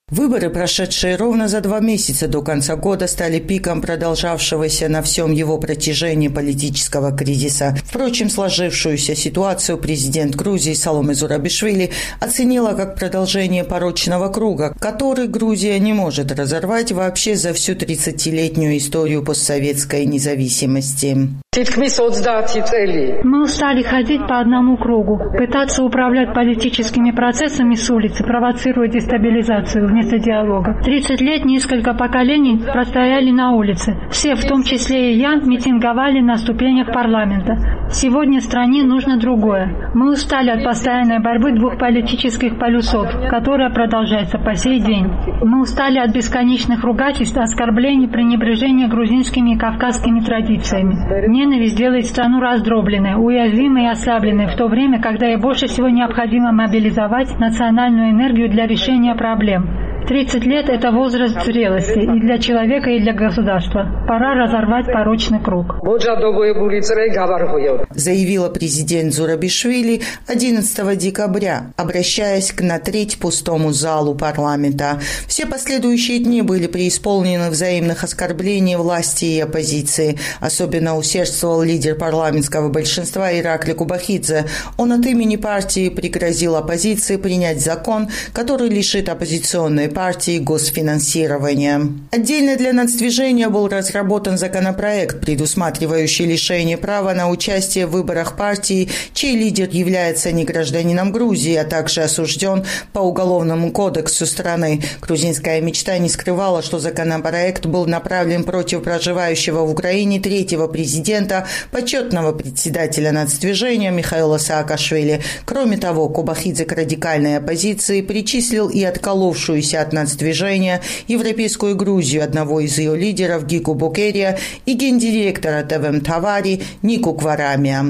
Выборы, прошедшие ровно за 2 месяца до конца года, стали пиком продолжавшегося на всем его протяжении политического кризиса. Впрочем, сложившуюся ситуацию президент Грузии Саломе Зурабишвили оценила как продолжение порочного круга, который Грузия не может разорвать вообще за всю 30-летнюю историю постсоветской независимости. Мы устали ходить по одному кругу, пытаться управлять политическими процессами с улицы, провоцируя дестабилизацию вместо диалога. 30 лет несколько поколений простояли на улице. Все, в том числе и я, митинговали на ступенях парламента. Сегодня стране нужно другое. Мы устали от постоянной борьбы двух политических полюсов, которая продолжается по сей день. Мы устали от бесконечных ругательств, оскорблений, пренебрежения грузинскими и кавказскими традициями. Ненависть делает страну раздробленной, уязвимой и ослабленной в то время, когда ей больше всего необходимо мобилизовать национальную энергию для решения проблем. 30 лет – это возраст зрелости и для человека, и для государства. Пора разорвать порочный круг. Заявила президент Зурабишвили 11 декабря, обращаясь к на треть пустому залу парламента. Все последующие дни были преисполнены взаимных оскорблений власти и оппозиции. Особенно усердствовал лидер парламентского большинства Иракли Кубахидзе. Он от имени партии пригрозил оппозиции принять закон, который лишит оппозиционной партии госфинансирования. Отдельно для нацдвижения был разработан законопроект, предусматривающий лишение права на участие в выборах партии, чей лидер является не гражданином Грузии, а также осужден по Уголовному кодексу страны. Грузинская мечта не скрывала, что законопроект был направлен против проживающего в Украине третьего президента, почетного председателя нацдвижения Михаила Саакашвили. Кроме того, Кубахидзе к радикальной оппозиции причислил и отколовшуюся от нацдвижения Европейскую Грузию одного из ее лидеров Гику Букерия и гендиректора ТВМ Тавари Нику Гварамия.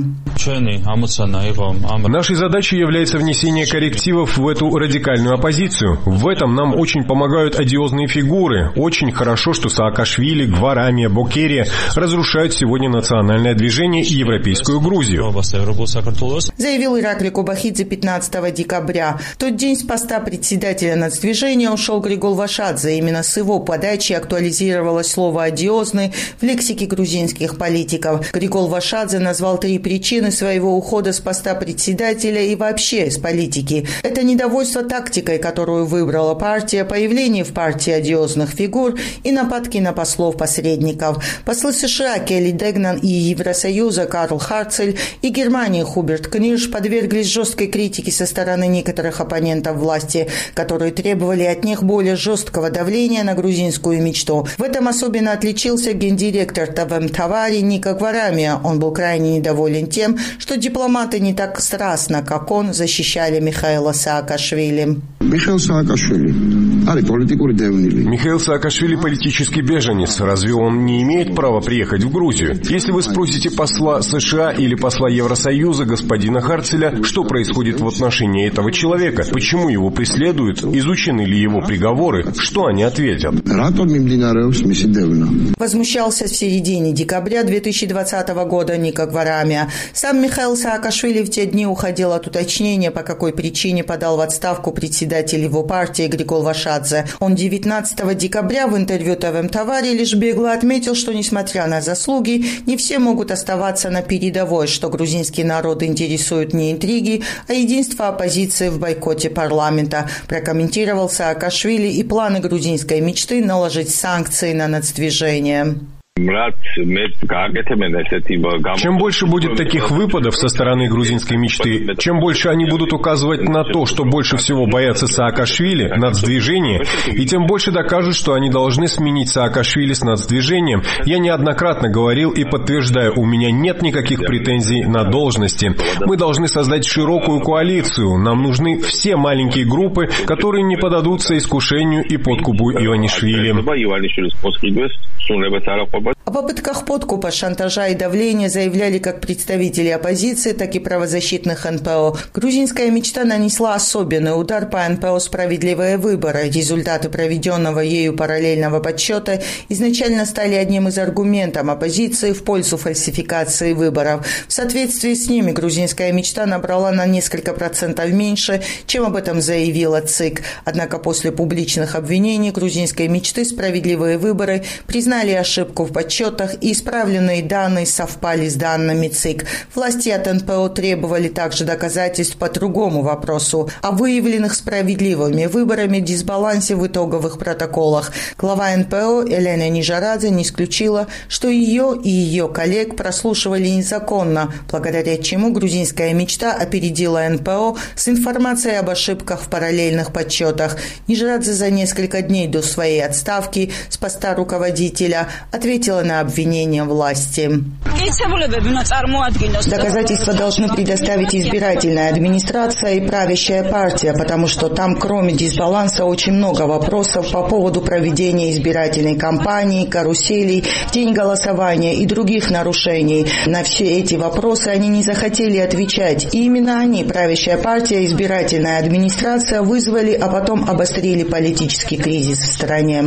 Нашей задачей является внесение коррективов в эту радикальную оппозицию. В этом нам очень помогают одиозные фигуры. Очень хорошо, что Саакашвили, Гварамия, Букерия разрушают сегодня национальное движение и Европейскую Грузию. Заявил Иракли Кубахидзе 15 декабря. В тот день с поста председателя нацдвижения ушел Григол Вашадзе. Именно с его подачи актуализировалось слово «одиозный» в лексике грузинских политиков. Григол Вашадзе назвал 3 причины своего ухода с поста председателя и вообще из политики. Это недовольство тактикой, которую выбрала партия, появление в партии одиозных фигур и нападки на послов-посредников. Послы США Келли Дегнан и Евросоюза Карл Харцель и Германии Хуберт Книрш подверглись жесткой критике со стороны некоторых оппонентов власти, которые требовали от них более жесткого давления на грузинскую мечту. В этом особенно отличился гендиректор ТВМ Тавари Ника Гварамия. Он был крайне недоволен тем, что дипломаты не так страстно, как он, защищали Михаила Саакашвили. Михаил Саакашвили политический беженец. Разве он не имеет права приехать в Грузию? Если вы спросите посла США или посла Евросоюза господина Харцеля, что происходит в отношении этого человека, почему его преследуют, изучены ли его приговоры, что они ответят? Возмущался в середине декабря 2020 года Ника Гварамия. Сам Михаил Саакашвили в те дни уходил от уточнения, по какой причине подал в отставку председатель его партии Григол Вашадзе. Он 19 декабря в интервью ТВМ Тавари лишь бегло отметил, что, несмотря на заслуги, не все могут оставаться на передовой, что грузинский народ интересует не интриги, а единство оппозиции в бойкоте парламента. Прокомментировал Саакашвили и планы грузинской мечты наложить санкции на нацдвижение. Чем больше будет таких выпадов со стороны грузинской мечты, чем больше они будут указывать на то, что больше всего боятся Саакашвили, нацдвижения, и тем больше докажут, что они должны сменить Саакашвили с нацдвижением. Я неоднократно говорил и подтверждаю, у меня нет никаких претензий на должности. Мы должны создать широкую коалицию. Нам нужны все маленькие группы, которые не поддадутся искушению и подкупу Иванишвили. О попытках подкупа, шантажа и давления заявляли как представители оппозиции, так и правозащитных НПО. Грузинская мечта нанесла особенный удар по НПО «Справедливые выборы». Результаты проведенного ею параллельного подсчета изначально стали одним из аргументов оппозиции в пользу фальсификации выборов. В соответствии с ними грузинская мечта набрала на несколько процентов меньше, чем об этом заявила ЦИК. Однако после публичных обвинений грузинской мечты «Справедливые выборы» признали ошибку в подсчетах, и исправленные данные совпали с данными ЦИК. Власти от НПО требовали также доказательств по другому вопросу – о выявленных справедливыми выборами дисбалансе в итоговых протоколах. Глава НПО Елена Нижарадзе не исключила, что ее и ее коллег прослушивали незаконно, благодаря чему грузинская мечта опередила НПО с информацией об ошибках в параллельных подсчетах. Нижарадзе за несколько дней до своей отставки с поста руководителя ответила на обвинения власти. Доказательства должны предоставить избирательная администрация и правящая партия, потому что там, кроме дисбаланса, очень много вопросов по поводу проведения избирательной кампании, каруселей, день голосования и других нарушений. На все эти вопросы они не захотели отвечать. И именно они, правящая партия, избирательная администрация, вызвали, а потом обострили политический кризис в стране.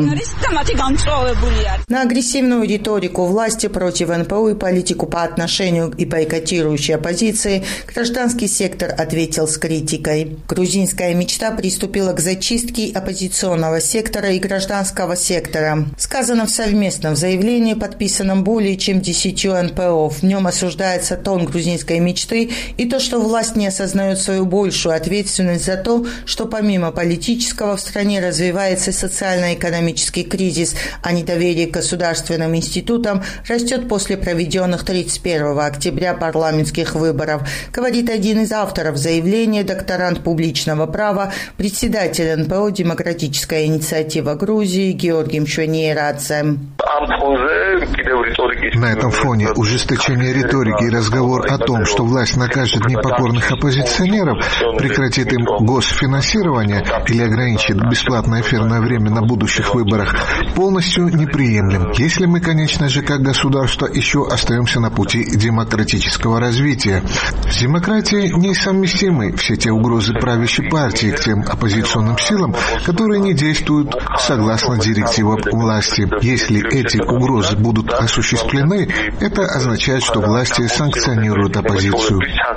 На агрессивную риторику власти против НПО и политику по отношению и бойкотирующей оппозиции гражданский сектор ответил с критикой. Грузинская мечта приступила к зачистке оппозиционного сектора и гражданского сектора. Сказано в совместном заявлении, подписанном более чем 10 НПО. В нем осуждается тон грузинской мечты и то, что власть не осознает свою большую ответственность за то, что помимо политического в стране развивается социально-экономический кризис, а недоверие к государственным институтам растет после проведенных 31 октября парламентских выборов, говорит один из авторов заявления, докторант публичного права, председатель НПО «Демократическая инициатива Грузии» Георгий Мшвенерадзе. На этом фоне ужесточение риторики и разговор о том, что власть накажет непокорных оппозиционеров, прекратит им госфинансирование или ограничит бесплатное эфирное время на будущих выборах, полностью неприемлем. Если мы, конечно же, как государство еще остаемся на пути демократического развития. С демократией несовместимы все те угрозы правящей партии к тем оппозиционным силам, которые не действуют согласно директивам власти. Если эти угрозы будут осуществлены, это означает, что власти санкционируют оппозицию.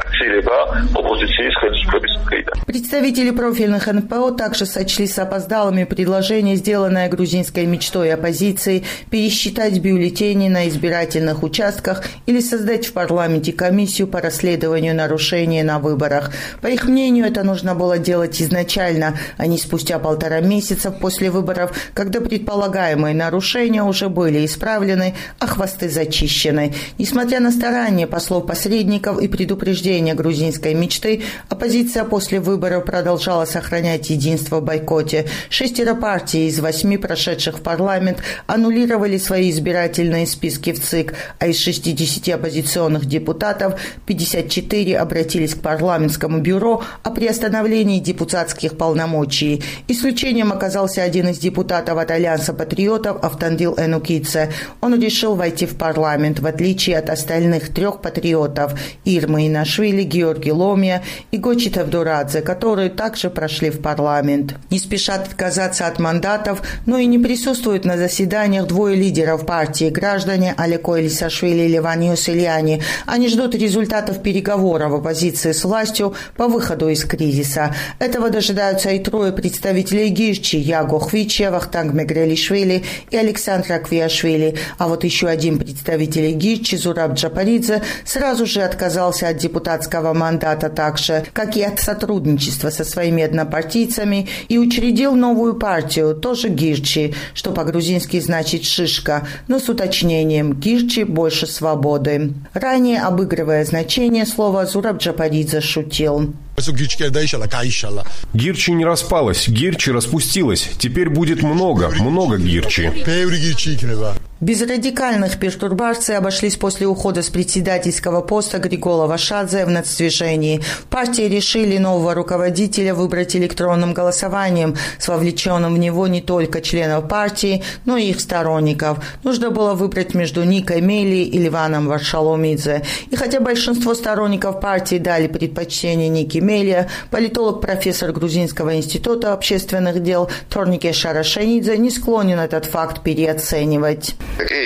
Представители профильных НПО также сочли запоздалыми предложение, сделанное грузинской мечтой оппозиции, пересчитать бюллетени на избирательных участках или создать в парламенте комиссию по расследованию нарушений на выборах. По их мнению, это нужно было делать изначально, а не спустя 1,5 месяца после выборов, когда предполагаемые нарушения уже были исправлены, а хвосты зачищены. Несмотря на старания послов-посредников и предупреждения грузинской мечты, оппозиция после выборов продолжала сохранять единство в бойкоте. 6 партий из 8 прошедших в парламент аннулировали свои избирательные списки в ЦИК, а из 60 оппозиционных депутатов 54 обратились к парламентскому бюро о приостановлении депутатских полномочий. Исключением оказался один из депутатов от Альянса патриотов Автандил Энукидзе. Он решил войти в парламент, в отличие от остальных 3 патриотов – Ирмы Инашвили, Георгий Ломия и Гочи Тевдорадзе, которые также прошли в парламент. Не спешат отказаться от мандатов, но и не присутствуют на заседаниях 2 лидеров партии – граждане Алеко Элисашвили и Леван Юсельяни. Они ждут результатов переговоров оппозиции с властью по выходу из кризиса. Этого дожидаются и 3 представителей Гирчи – Яго Хвиче, Вахтанг Мегрелишвили и Александр Аквиашвили. А вот еще один представитель Гирчи, Зураб Джапаридзе, сразу же отказался от депутатского мандата так же, как и от сотрудничества со своими однопартийцами, и учредил новую партию, тоже Гирчи, что по-грузински значит «шишка», но с уточнением «Гирчи больше свободы». Ранее, обыгрывая значение слова, Зураб Джапаридзе шутил. Гирчи не распалась, Гирчи распустилась. Теперь будет много Гирчи. Без радикальных пертурбаций обошлись после ухода с председательского поста Григола Вашадзе в нацдвижении. В партии решили нового руководителя выбрать электронным голосованием, с вовлеченным в него не только членов партии, но и их сторонников. Нужно было выбрать между Никой Мели и Ливаном Варшаломидзе. И хотя большинство сторонников партии дали предпочтение Нике Мели, политолог, профессор Грузинского института общественных дел Торнике Шарашенидзе не склонен этот факт переоценивать.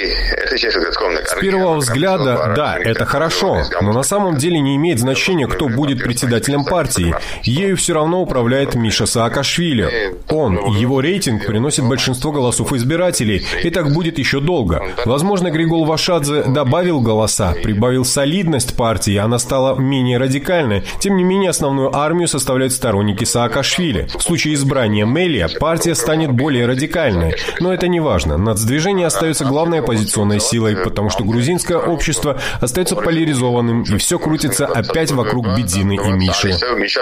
С первого взгляда, да, это хорошо, но на самом деле не имеет значения, кто будет председателем партии. Ею все равно управляет Миша Саакашвили. Он и его рейтинг приносит большинство голосов избирателей, и так будет еще долго. Возможно, Григол Вашадзе добавил голоса, прибавил солидность партии, она стала менее радикальной. Тем не менее, основную армию составляют сторонники Саакашвили. В случае избрания Мелия партия станет более радикальной. Но это не важно. Нацдвижение остается главной оппозиционной силой, потому что грузинское общество остается поляризованным, и все крутится опять вокруг Бедзины и Миши.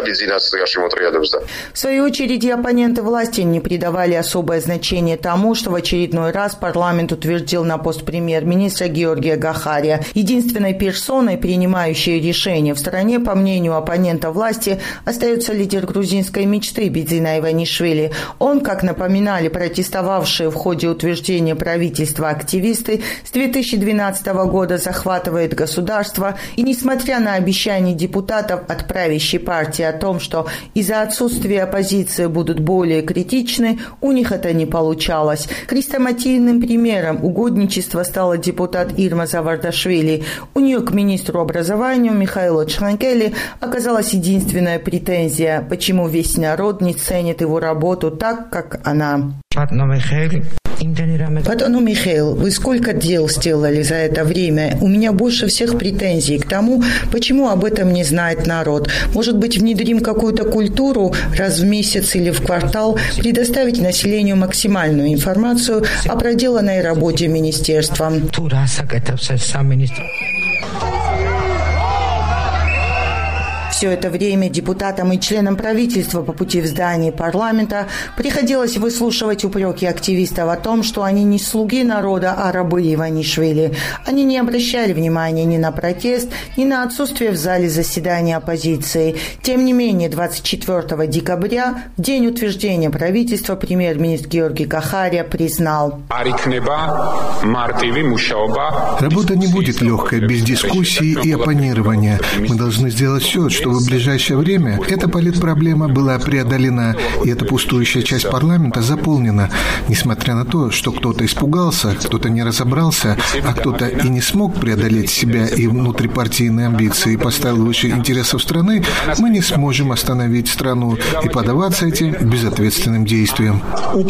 В свою очередь, и оппоненты власти не придавали особое значение тому, что в очередной раз парламент утвердил на пост премьер-министра Георгия Гахария. Единственной персоной, принимающей решения в стране, по мнению оппонента власти, остается лидер грузинской мечты Бедзина Иванишвили. Он, как напоминали протестовавшие в ходе утверждения правительства активисты, с 2012 года захватывает государство, и несмотря на обещания депутатов от правящей партии о том, что из-за отсутствия оппозиции будут более критичны, у них это не получалось. Хрестоматийным примером угодничества стала депутат Ирма Завардашвили. У нее к министру образования Михаилу Чханкели оказалась единственная претензия, почему весь народ не ценит его работу так, как она. Патону Михаил, вы сколько дел сделали за это время? У меня больше всех претензий к тому, почему об этом не знает народ. Может быть, внедрим какую-то культуру раз в месяц или в квартал, предоставить населению максимальную информацию о проделанной работе министерства. Все это время депутатам и членам правительства по пути в здание парламента приходилось выслушивать упреки активистов о том, что они не слуги народа, а рабы Иванишвили. Они не обращали внимания ни на протест, ни на отсутствие в зале заседания оппозиции. Тем не менее, 24 декабря, в день утверждения правительства, премьер-министр Георгий Гахария признал: работа не будет легкой, без дискуссии и оппонирования. Мы должны сделать все, чтобы в ближайшее время эта политпроблема была преодолена, и эта пустующая часть парламента заполнена. Несмотря на то, что кто-то испугался, кто-то не разобрался, а кто-то и не смог преодолеть себя и внутрипартийные амбиции и поставил выше интересов страны, мы не сможем остановить страну и поддаваться этим безответственным действиям.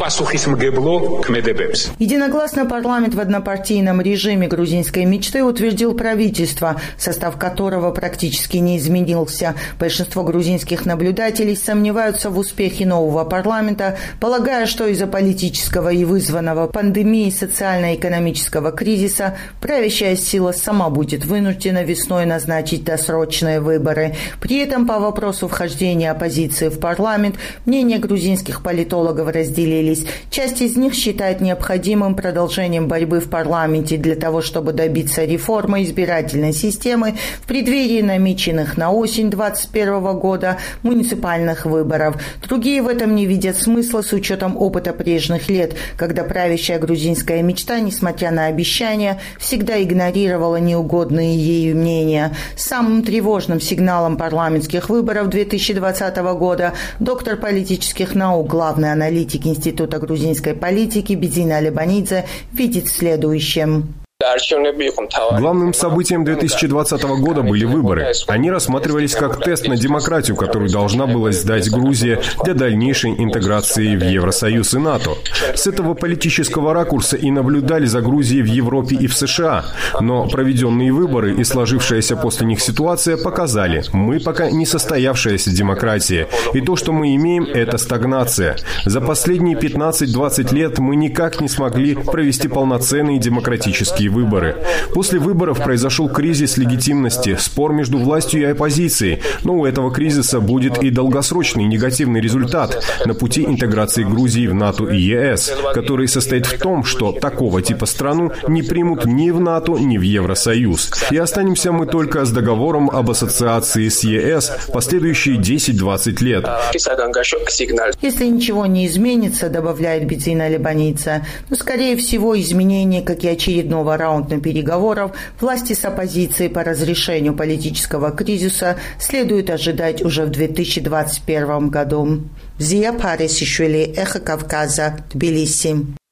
Единогласно парламент в однопартийном режиме грузинской мечты утвердил правительство, состав которого практически не изменился. Большинство грузинских наблюдателей сомневаются в успехе нового парламента, полагая, что из-за политического и вызванного пандемией социально-экономического кризиса правящая сила сама будет вынуждена весной назначить досрочные выборы. При этом по вопросу вхождения оппозиции в парламент мнения грузинских политологов разделились. Часть из них считает необходимым продолжением борьбы в парламенте для того, чтобы добиться реформы избирательной системы в преддверии намеченных на осень 2021 года муниципальных выборов. Другие в этом не видят смысла с учетом опыта прежних лет, когда правящая грузинская мечта, несмотря на обещания, всегда игнорировала неугодные ей мнения. Самым тревожным сигналом парламентских выборов 2020 года доктор политических наук, главный аналитик Института грузинской политики Бедзина Алибанидзе видит в следующем. Главным событием 2020 года были выборы. Они рассматривались как тест на демократию, которую должна была сдать Грузия для дальнейшей интеграции в Евросоюз и НАТО. С этого политического ракурса и наблюдали за Грузией в Европе и в США. Но проведенные выборы и сложившаяся после них ситуация показали, мы пока не состоявшаяся демократия. И то, что мы имеем, это стагнация. За последние 15-20 лет мы никак не смогли провести полноценные демократические выборы. выборы. После выборов произошел кризис легитимности, спор между властью и оппозицией. Но у этого кризиса будет и долгосрочный негативный результат на пути интеграции Грузии в НАТО и ЕС, который состоит в том, что такого типа страну не примут ни в НАТО, ни в Евросоюз. И останемся мы только с договором об ассоциации с ЕС последующие 10-20 лет. Если ничего не изменится, добавляет Бедзина Лебаница, но, скорее всего, изменения, как и очередного раунда переговоров, власти с оппозицией по разрешению политического кризиса следует ожидать уже в 2021 году. Зия Парисишвили, Эхо Кавказа, Тбилиси.